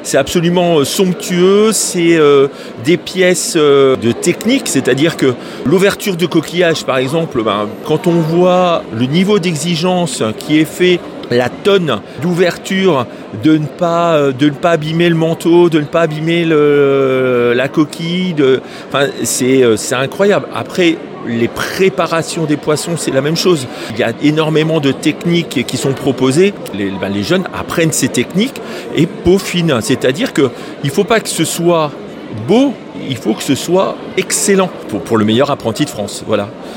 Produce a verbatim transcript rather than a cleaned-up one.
c'est absolument somptueux, c'est euh, des pièces euh, de technique, c'est-à-dire que l'ouverture de coquillage, par exemple, ben, quand on voit le niveau d'exigence qui est fait, la tonne d'ouverture, de ne pas, de ne pas abîmer le manteau, de ne pas abîmer le, la coquille, de, enfin, c'est, c'est incroyable. Après, les préparations des poissons, c'est la même chose. Il y a énormément de techniques qui sont proposées. Les, ben, les jeunes apprennent ces techniques et peaufinent. C'est-à-dire qu'il ne faut pas que ce soit beau, il faut que ce soit excellent pour, pour le meilleur apprenti de France. Voilà.